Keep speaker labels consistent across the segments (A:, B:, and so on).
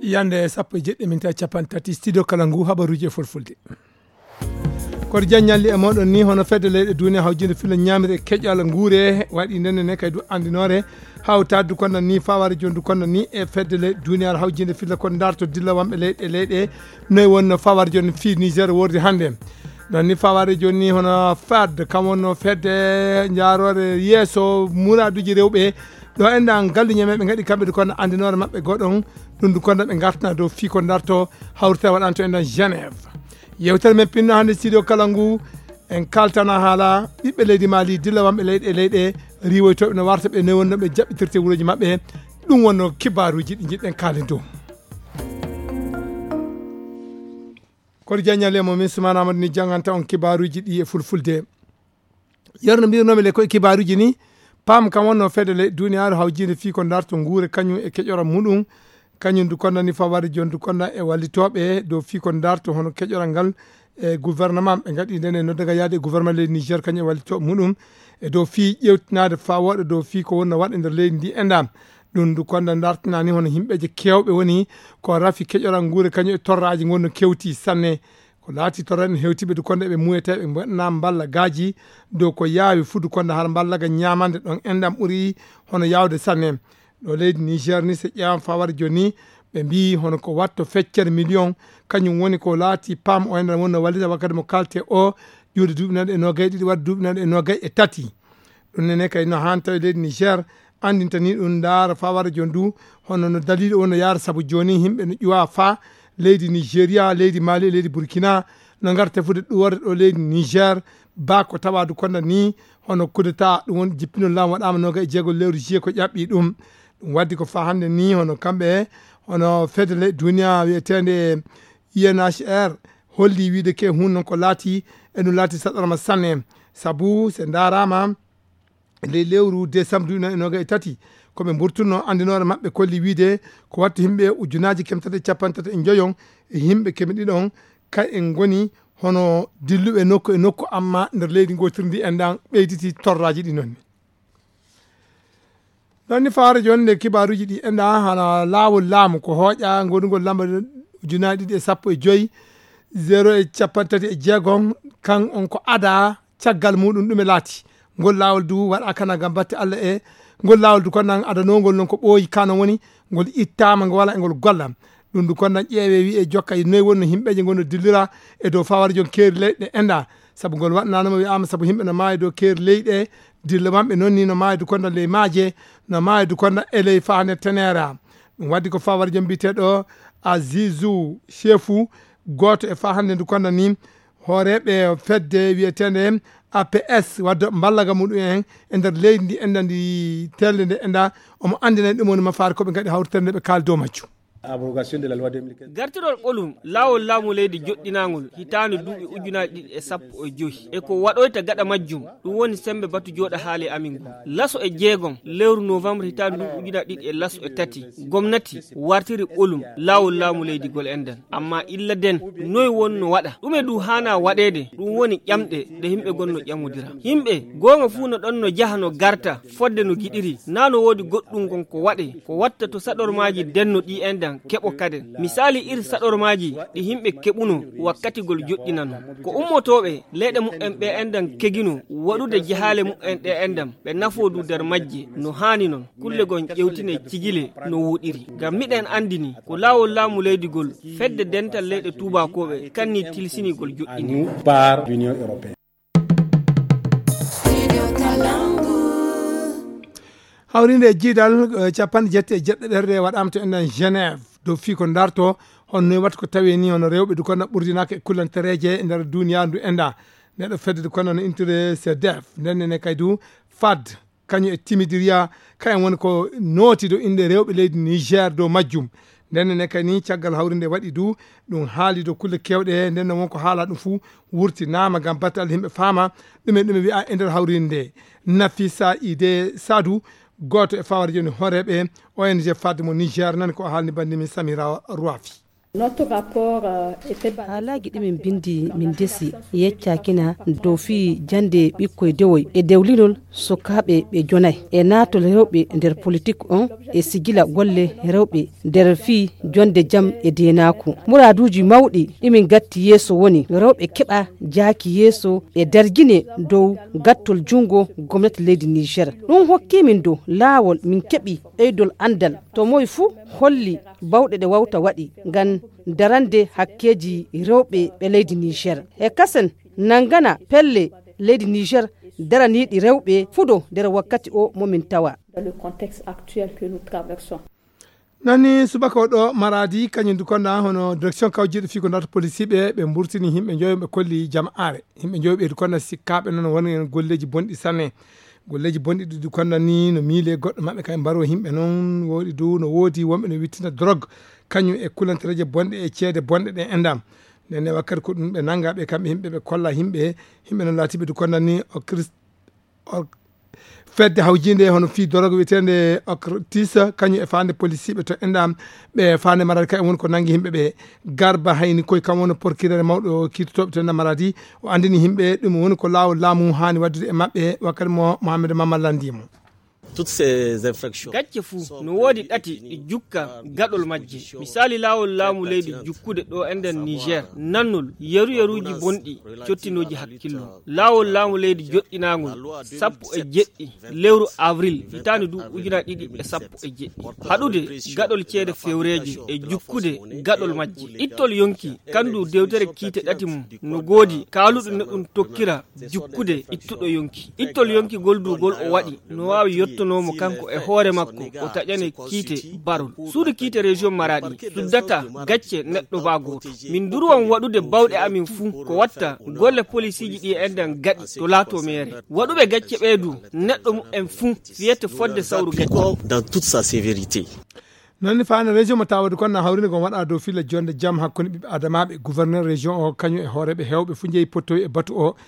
A: yande sappo e jeɗɗi minta capan tati studio kala ngu habaruji e fulfulde koto jagnalli e moɗon ni hono fedde leyɗe duniya hawjinde fila ñamire e keƴal guure waɗi nenne kay du andinore hawtade kono ni faware jondu kono ni e fedde leyɗe duniya hawjinde fila kon darto dilla wamɓe leyɗe noy wonno faware joni fi Niger wordi hande non ni faware joni hono fad kam wonno fedde jaarore yeeso muraduji rewɓe ɗo enda galluñe ɓe gaɗi kamɓe kono andinore mabɓe goɗon ɗum du kono ɓe gartana dow fi ko darto hawrita waɗanto enɗan Genève yewtere men pinno hande studio kala ngu en kaltana haala ɓiɓɓe leydi Mali dilla wamɓe leyɗe riwoytoɓe no warta ɓe no wonno ɓe jaɓɓitirte wuroji mabɓe ɗum wonno kibaruji ɗi jiɗɗen kaalen dow koto jagnale mo min Soumana Amadou ni janganta on kibaruji ɗi e fulfulde yerno mbirnomi le koye kibaruji ni pam kam wonno fedde le duniyaru hawjinde fi ko darto guure kañum e keƴoram muɗum kañum du konna ni fawade jon du konna e wallitoɓe dow fi ko darto hono keƴoral ngal e gouvernement ɓe gaɗi nden e noddaga yaade e gouvernement leydi Niger kañum e wallitoɓe muɗum e dow fi ƴewtinade fawoɗo dow fi ko wonno waɗa nder leydi ndi endam ɗum du konna dartana ni hono yimɓeje kewɓe woni ko rafi keƴoral guure kañum e torraji gonno kewti sanne ko laati torran hewtiɓe du konde ɓe muyete ɓe mbaɗna balla gaji dow ko yaawi fudu konde har ballaga ñamande ɗon endam ɓuuri hono yawde sanne ɗo leydi Niger ni so ƴewan fawade joni ɓe mbi hono ko watto feccere million kañum woni ko laati pam o enɗan wonno wallita wakkati mo kalte o ƴuude duuɓi nanɗe e nogay ɗiɗi wadde duuɓi nanɗe e nogay e tati ɗum nene kay no han tawi leydi Niger andinta ni ɗum daara fawade joni du hono no daliɗo wonno yaara saabu joni yimɓe no ƴuwa fa leydi Nigéria leydi Mali leydi Burkina no garta fude ɗuworde ɗo leydi Niger ba ko tawadu konda ni hono kudeta ɗum won jippinol lamu waɗama noga e jeegol lewru juillet ko ƴaɓɓi ɗum waddi ko fa hande ni hono kamɓe hono fedele duniya wiyetede UNHCR holli wiide ke hun non ko laati e ɗum laati saɗorma sanne saabu se darama ley lewru décembre duɓi e noga e tati koɓe burtunno andinore mabɓe kolli wiide ko watta yimɓe ujunaji kemtati capantati e joyon e yimɓe keme ɗiɗon kay en goni hono dilluɓe nokku e nokku amma nder leydi gotirndi enɗan ɓeyditi torraji ɗi nonni ɗon ni faware joni nde kibaruji ɗi enɗa hana lawol laamu ko hooƴa gonugol lamba ujunaji ɗiɗi e sappo e joyyi 0 e capantati e jeegon kan on ko ada caggal muɗum ɗume laati ngol lawol du waɗa kana gam batte Allah e ngol lawol du konnan adanogol non ko ɓooyi kano woni ngol ittama ngo wala e ngol golla ɗum du konnan ƴeewe wi e jokka noyi wonno yimɓeje gonno dillira e dow faware jon keeri leyɗe enda saabu ngol waɗnanoma wiyama saabu yimɓe no maayi dow keeri leyɗe dilla mamɓe noon ni no maayi du konnan ley maaje no maayi du konnan eley fa nder tenera ɗum waddi ko faware jon mbiteɗo Azizou chefu goto e fa hande du konnan ni hooreɓe fedde wiyetede APS wadde ballaga muɗum en e nder leydi ndi enda ndi telde nde enda omo andina ɗum woni mafare koɓe gaɗi hawritande ɓe kaali dow majju
B: abrogation de la loi 2015
C: gartirol ɓolum lawol laamu leydi joɗɗinagol hitande duuɓi ujunaji ɗiɗi e sappo e joyyi e ko waɗoyta gaɗa majjum ɗum woni sembe batu joɗa haali amin ngu laso e jeegom lewru novembre hitande duuɓi ujunaji ɗiɗi e laso e tati gomnati wartiri ɓolum lawol laamu leydi gol enden amma illa den noyi wonno waɗa ɗume du hana waɗede ɗum woni ƴamɗe nde yimɓe gonno ƴamodira yimɓe gonga fuu no ɗon no jaaha no garta fodde no giɗiri nano woodi goɗɗum gon ko waɗe ko watta to saɗormaji denno ɗi endan keɓo kaden misali iri saɗormaji ɗi yimɓe keɓuno wakkatigol joɗɗinano ko ummotoɓe leyɗe mumen ɓe endan kegino waɗude jahale mumen ɗe endam ɓe nafodu nder majje no hani non kulle gon ƴewtine cigile no wuɗiri ngam miɗen andini ko lawol laamu leydigol fedde dental leyɗe tubakoɓe kanni tilsinigol joɗɗini
B: par l'Union européenne.
A: hawrinde jiidal capanɗe jetti e jeɗɗe ɗerde waɗama to enɗan Genève dow fi ko darto hono noyi watta ko tawi ni hono rewɓe du kono ɓurdinaka e kullantereje e nder duniya ndu enda neɗɗo fedde du kono no intere CDF ndennene kay du fad kañum e timidiria kayen woni ko nooti do inde rewɓe leydi Niger dow majjum ndennene kay ni caggal hawrinde waɗi du ɗum haali dow kulle kewɗe nden wonko haala ɗum fuu wurtinama gam battal yimɓe faama ɗume wiya e nder hawrinde nde Nafisa Ide Sadou goto e faware joni horeɓe ONG fadde mo Niger nani ko haalni bandimi Samira Rouafi
D: Halaagi ɗimin bindi min desi yeccakina dow fi jande ɓikkoye dewoy e dewlinol sukaɓe ɓe jonay e natol rewɓe nder politique on e sigila golle rewɓe nder fi jonde jaam e denaku. Muraduji mawɗi ɗimin gatti yeeso woni rewɓe keɓa jaaki yeeso e darguine dow gattol jungo gomnati leydi Niger. Ɗum hokki min dow laawol min keɓi ɓeydol andal to moye fuu holli bawɗe ɗe wawta waɗi ngam darande hakkeji rewɓe ɓe leydi Niger e kasen nangana pelle leydi Niger daraniɗi rewɓe fuɗo nder wakkati o momin tawa.
A: nani subaka oɗo maradi kañum dukonda hono direction kawjiɗo fi ko darto police ɓe mburtini himɓe joyi ɓe kolli jama'are himɓe joyi ɓe dukonda sikkaɓe noon woni golleji bonɗi sanne golleji bonɗi ɗi dukonda ni no miile goɗɗo mabɓe kay mbaro himɓe noon woɗi dow no woodi wonɓe no wittina drogue kañum e kulantereje bonɗe e ceede bonɗe ɗe endam nene wakkati ko ɗum ɓe nangaɓe kamɓe himɓe ɓe kolla himɓe noon laatiɓe dukonda ni fedde hawjinde hono fi dorogo witende tisa kañum e fande police ɓe to endam ɓe fande maradi kay woni ko nangi himɓe ɓe garba hayni koye kam woni porkirere mawɗo kittotoɓe to endam maradi o andini himɓe ɗum woni ko lawol laamu hani waddude e mabɓe wakkati mo Mohamed Mamadou landimo.
C: gacce fuu no woodi ɗati ɗi jukka gaɗol majje misali laawol laamu leydi jukkude ɗo e nder Niger nannol yeruyeruji bonɗi cottinoji hakkillo laawol laamu leydi joɗɗinagol 17 lewru avril hitande du 2017 haɗude gaɗol ceede fewreje e jukkude gaɗol majje ittol yonki kandu dewtere kiite ɗati mum no goodi kaaluɗo neɗɗum tokkira jukkude ittuɗo yonki ittol yonki goldugol o waɗi no wawi yettonomo kanko e hoore makko o taƴane kiite barol suudu kiite région Maradi suddata gacce neɗɗo ba goto min durwan waɗude bawɗe amin fuu ko watta golle policiji ɗi enden gaɗi to laato mere waɗuɓe gacce ɓeydu neɗɗo mu en fuu fiyete fodde sawru gacce
E: dans toute sa sévérité.
A: nonni fane région mo tawade kono hawrinde gon waɗa dow filla jonde jaam hakkude ɓiɓɓe adamaɓe gouverneur région o kañum e hooreɓe hewɓe fu jeeyi pottoyi e batu o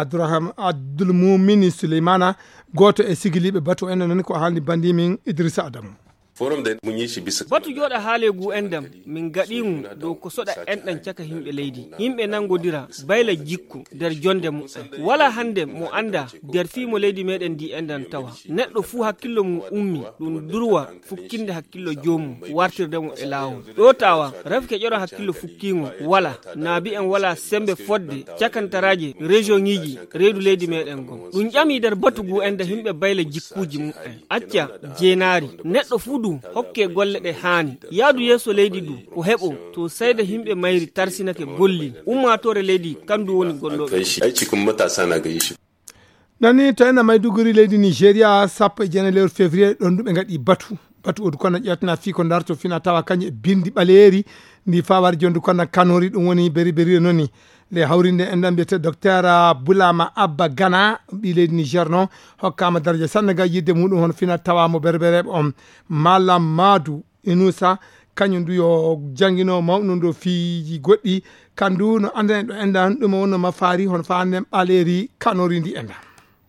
A: Abdoul Moumini Souleymana goto e sigiliɓe batu en nani ko haalni bandimin Idrissa Adamou.
F: forum da mun yi shi bisa
C: batu joɗa haaleegu endam min gaɗimu dow ko soɗa enɗan caka himɓe leydi yimɓe nangodira bayla jikku nder jonde muɗum wala hande mo anda nder fiimo leydi meɗen ndi endan tawa neɗɗo fuu hakkillo mum ummi ɗum durwa fukkinde hakkillo joomum wartirdemo e laawol ɗo tawa rafke ƴoro hakkillo fukkingo wala naabi en wala sembe fodde cakantaraje région ŋiji reedu leydi meɗen gon ɗum ƴami nder batu gu enda himɓe bayla jikkuji muɗum acca jeenaari neɗɗo fuu hokke golle ɗe haani yaadu yeeso leydi du ko heɓo to sayda himɓe mayri tarsinake golli ummatore leydi kandu woni golloɓe
F: ai cikin matasa na ga yishi
A: nani to ena Maiduguri leydi Nigeria sappo e jeenayi lewru février ɗon du ɓe gaɗi batu odu kono ƴettina fi ko darto fina tawa kañum e bindi ɓaleri ndi fawar jondu kono kanori ɗum woni beri noni le hawrinde enɗam mbiyete docteur Boulama Abba Gana ɓi leydi Niger noon hokkama daraja sannaga yidde muɗum hono fina tawamo berbereɓe on Malam Madou Inoussa kañum du yo jangguino mawɗum ɗo fiiji goɗɗi kandu no anden ɗo endan ɗum wonno mafari hono faanden ɓaleri kanori ndi endan.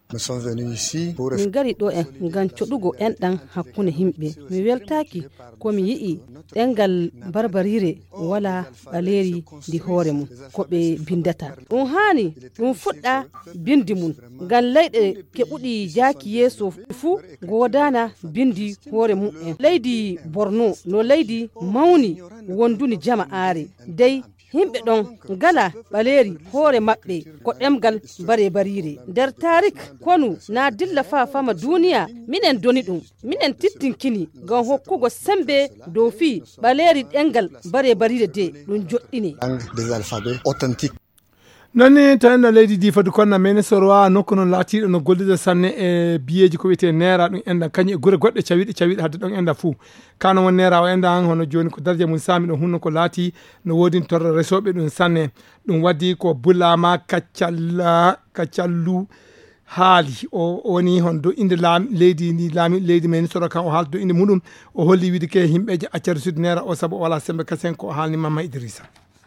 D: min gari ɗo en ngam coɗugo enɗan hakkunde himɓe mi weltaki komi yi'i ɗengal barbarire wala ɓaleri ndi hoore mum ko ɓe bindata ɗum hani ɗum fuɗɗa bindi mum ngam leyɗe keɓuɗi jaaki yeeso fuu godana bindi hoore mum en leydi Borno no leydi mawni wonduni jama'are dey himɓe ɗon ngala ɓaleri hoore maɓɓe ko ɗemgal bare-barire nder tarik konu na dilla fama duniya minen doni ɗum minen tittinkini ngam hokkugo sembe dow fi ɓaleri ɗengal bare-barire de ɗum joɗɗini
A: nonni tawno leydi Difadu konna mene sorowa nokku noon laatiɗo no gollida sanne e biyeji ko wiyete nera ɗum enda kañum e guure goɗɗe cawiɗe hadde ɗon enda fuu kano won nera o enda han hono joni ko dardia mum sami ɗon hunno ko laati no wodi torre resoɓe ɗum sanne ɗum waddi ko Boulama Kaccallu haali o woni hon do inde leydi men soro kan o haalta do inde muɗum o holli wiide ke himɓeje accare sud nera o saabu o wala sembe kasen ko haalni Mama Idrissa.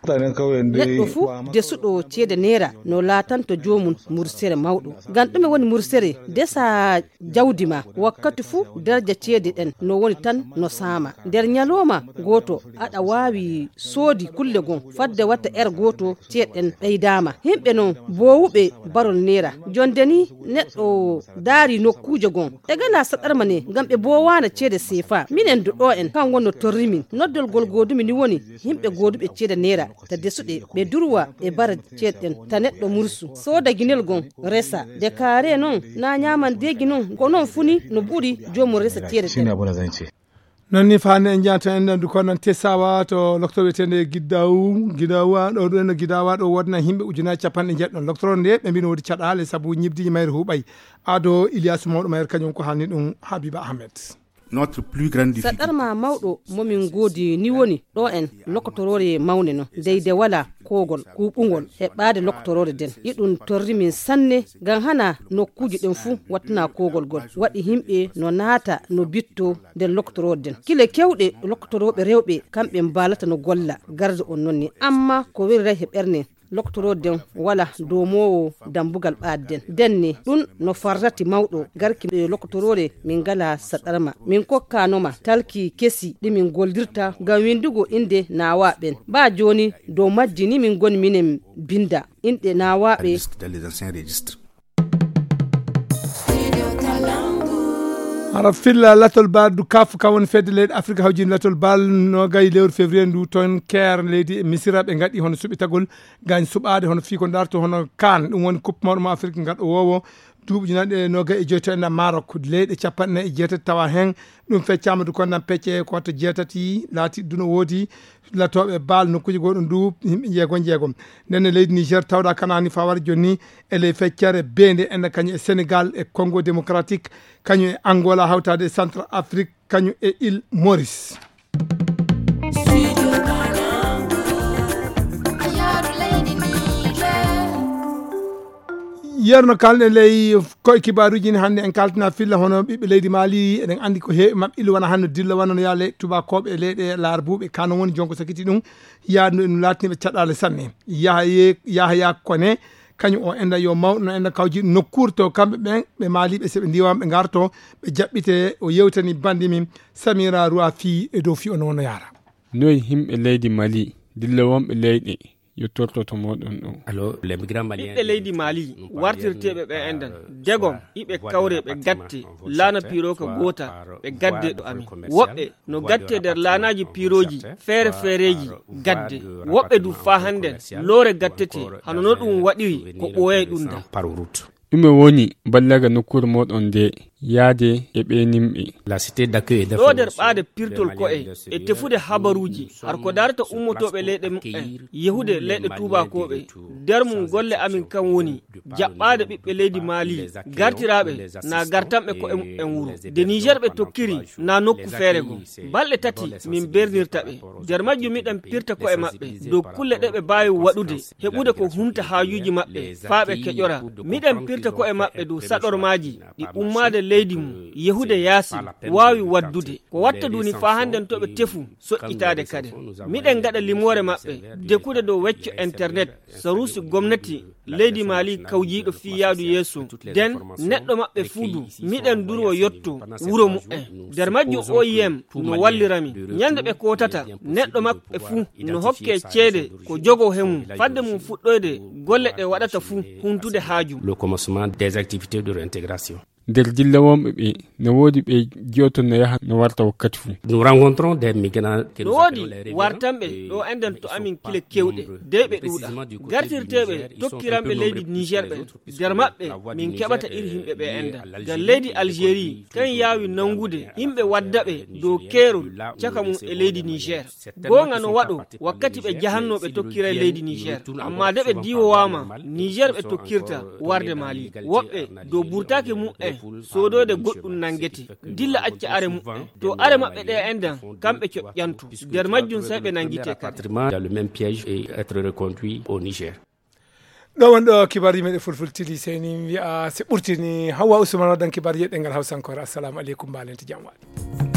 D: neɗɗo fuu desuɗo ceede naira no laatanto jomum mursere mawɗo ngam ɗume woni mursere desa jawdi ma wakkati fuu daraja ceede ɗen no woni tan no saama nder ñalowma goto aɗa wawi soodi kulle gon fadde watta goto ceeɗen ɓeydama himɓe noon bowuɓe barol naira jonde ni neɗɗo daari nokkuje gon e gala saɗarma ne ngam ɓe bowana ceede sefa minen duɗo en kan wonno torrimin noddol gol godumi ni woni himɓe goduɓe ceede naira ta desuɗe ɓe durwa e bara ceeɗen ta neɗɗo mursu soda guinel gon resa de kaare noon na ñaman degi noon ko noon funi no ɓuuri jomum resa ceede ɗen
A: non ni fane en janta en du kono tessawa to docteur wetende gidawa ɗo ɗo no gidawa ɗo wodna himɓe ujunaji capanɗe jeɗɗon docteur nde ɓe mbino wodi caɗale saabu ñibdiji mayre huɓay ado Ilias mawɗo mayre kañum ko hanni ɗum Habiba Ahmed.
E: Notre plus grande difficulté
D: saɗarma mawɗo momin goodi ni woni ɗo en lokotorore mawne no deyde wala kogol kuɓugol heɓɓade lokotorore den yiɗum torrimin sanne ngam hana nokkuji ɗen fuu wattana kogol gol waɗi himɓe no naata no bitto nder lokotorore den kile kewɗe lokotoroɓe rewɓe kamɓe mbalata no golla garde on nonni amma ko weri ray he ɓerne loktoro den wala domowo dambugal ɓadden denne ɗum no farrati mawɗo garki loktorore min gala saɗarma min kokkanoma talki kesi ɗi min goldirta ngam windugo inde nawaɓen ba joni dow majji ni min goni minen binda inɗe nawaɓe
A: ara filla latol bal du kaf kawon fedde leydi afrique hawjini latol bal no gay lewru février ndu toon ker leydi misira ɓe gaɗi hono suɓitagol gañ suɓade hono fi ko darto hono kan ɗum woni coupe mormo afrique gaɗo wowo duuɓi junaɗe noga e joyto en Maroc leyɗe capanɗe e jeetati tawa hen ɗum feccama du konnan pecce ko to jeetati laati duno woodi latoɓe baal nokkuji goɗɗo ndu yimɓe jeegom nden leydi Niger tawɗa kanani fa war joni ele feccere bende en kañum e Sénégal e Congo démocratique kañum e Angola hawtade Centre Afrique kañum e île Maurice. yerno kalɗe ley koye kibaruji ni hannde en kaltina filla hono ɓiɓɓe leydi Mali eɗen andi ko heewi mabɓe ilu wona hanno dilla wona no yaa ley tubakoɓe e leyɗe laarbuɓe kano woni jonko sakiti ɗum yaadno en latiniɓe caɗale sanne yahaya kone kañum o enda yo mawɗo no enda kawji nokkure to kamɓe ɓen ɓe maaliɓe seɓe ndiwama ɓe garto ɓe jaɓɓite o yewtani bandi min Samira Rouafi e dow fi ono wono yaara
G: noyi himɓe leydi Mali dilla wonɓe leyɗe yettortoto moɗon ɗo
H: alors les migrants maliens
C: ɓiɓɓe leydi Mali wartirteɓe ɓe endan degom iɓe kawre ɓe gatte laana piro ko gota ɓe gadde ɗo amin woɓɓe no gatte nder laanaji piroji feere feereji gadde woɓɓe du fa handen loore gattete hano no ɗum waɗiri ko ɓooye ɗunda
H: par route
G: ɗume woni ballaga nokkure moɗon nde yaade e ɓenimɓe
H: la cité d'accueil et
C: ɗo nder ɓaade pirtol ko'e e tefude habaruji har ko darata ummotoɓe leyɗe mumen yehude leyɗe tubakoɓe nder mum golle amin kam woni jaɓɓade ɓiɓɓe leydi Mali gartiraɓe na gartanɓe ko'e mumen wuro de Niger ɓe tokkiri na nokku feere go balɗe tati min bernirta ɓe nder majjum miɗen pirta ko'e maɓɓe dow kulle ɗe ɓe mbawi waɗude heɓude ko humta hajuji maɓɓe faa ɓe keƴora miɗen pirta ko'e maɓɓe dow saɗormaji ɗi ummade leydi mum yehude yaasi wawi waddude ko watta duni fa handen to ɓe tefu soƴƴitade kade miɗen gaɗa limore maɓɓe dekude dow wecco internet sarusi gomnati leydi Mali kawjiɗo fi yaadu yeeso den neɗɗo maɓɓe fuudu miɗen durwo yotto wuro mu'en nder majjum OIM no wallirami ñande ɓe kotata neɗɗo maɓɓe fuu no hokke ceede ko jogo hemum fadde mum fuɗɗoyde golle ɗe waɗata fuu humtude haaju
H: le commencement des activités de réintégration
G: nder dilla wonɓe ɓe no woodi ɓe jewton no yaha no warta wakkati fuu
H: nous rencontrons des migrants
C: no woodi wartanɓe ɗo enden to amin kile kewɗe de ɓe ɗuuɗa gartirteɓe tokkiranɓe leydi Niger ɓe nder maɓɓe min keɓata iri himɓe ɓe enda ngal leydi Algérie kan yaawi nangude yimɓe waddaɓe dow keerol caka mum e leydi Niger gonga no waɗo wakkati ɓe jahannoɓe tokkira e leydi Niger amma de ɓe diwowama Niger ɓe tokkirta warde Mali woɓɓe dow burtaki mu'en sodode goɗɗum nangete dilla acca are mu'en to are maɓɓe ɗe endan kamɓe coƴƴantu nder majjum sai ɓe nangite kadi
H: dans le même piège et être reconduit au Niger.
A: ɗo wonɗo kibaruji meɗe fulfultili seni wiya se ɓurtini Hawa Ousmane waɗan kibaruji ɗengal Hawsankore assalamu aleykum mbalente jam waɗi